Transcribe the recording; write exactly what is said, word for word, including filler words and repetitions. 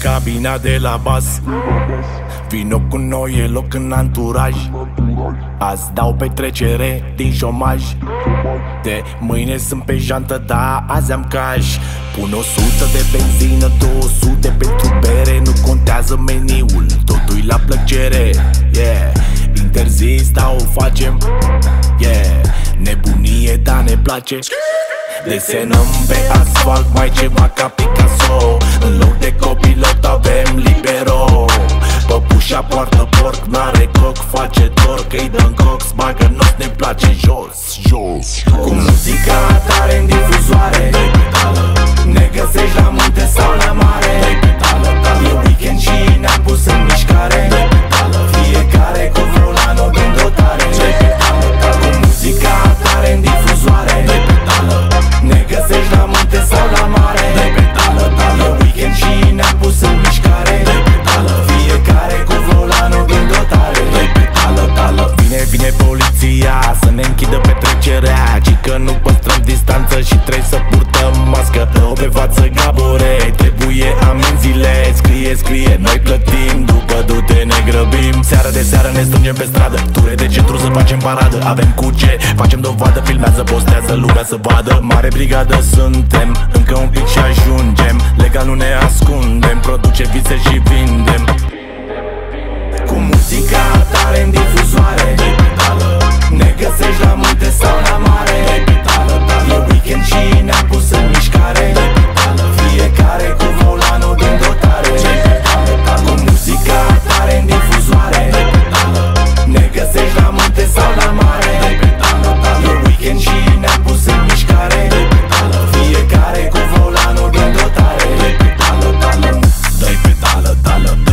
cabina de la bas. Vino cu noi, e loc în anturaj. Azi dau petrecere din șomaj. De mâine sunt pe jantă, da, azi am cash. Pun o sută de benzină, două sute pentru bere. Nu contează meniul, totul-i la plăcere. Yeah, interzis, da, o facem. Yeah, nebunie, da, ne place. Desenăm pe asfalt mai ceva ca Picasso. În loc de copilot avem libero. Păpușa poartă porc, n-are coc, face torc. Îi dăm cox, bagă nos, ne place jos, jos. Cu muzica tare în difuzoare, ne găsești la munte sau la mare. E weekend și ne-am pus în mișcare. Fiecare cu volanul din dotare. Cu muzica tare în difuzoare, ne găsești la munte sau la mare. E weekend și ne-am pus în mișcare. Fiecare cu volanul din dotare. Vine, vine poliția să ne închidă petrecerea. Ci că nu păstrăm distanță și trebuie să purtăm mască. Pe față gabore, trebuie amenziile. Scrie, scrie, noi plătim, după du-te ne grăbim. Seara de seară ne strângem pe stradă, ture de centru să facem paradă. Avem cu ce, facem dovadă, filmează, postează, lumea să vadă. Mare brigadă suntem, încă un pic și ajungem. Legal nu ne ascundem, produce vise și vindem. Cu muzica tare în difuzoare, ne găsești la munte sau la mare. E weekend și ne-am pus în mișcare. Fiecare cu volanul din dotare. Cu muzica tare în difuzoare, ne găsești la munte sau la mare. E weekend și ne-am pus în mișcare. Fiecare cu volanul din dotare. Dă-i pedală, dală, dă-i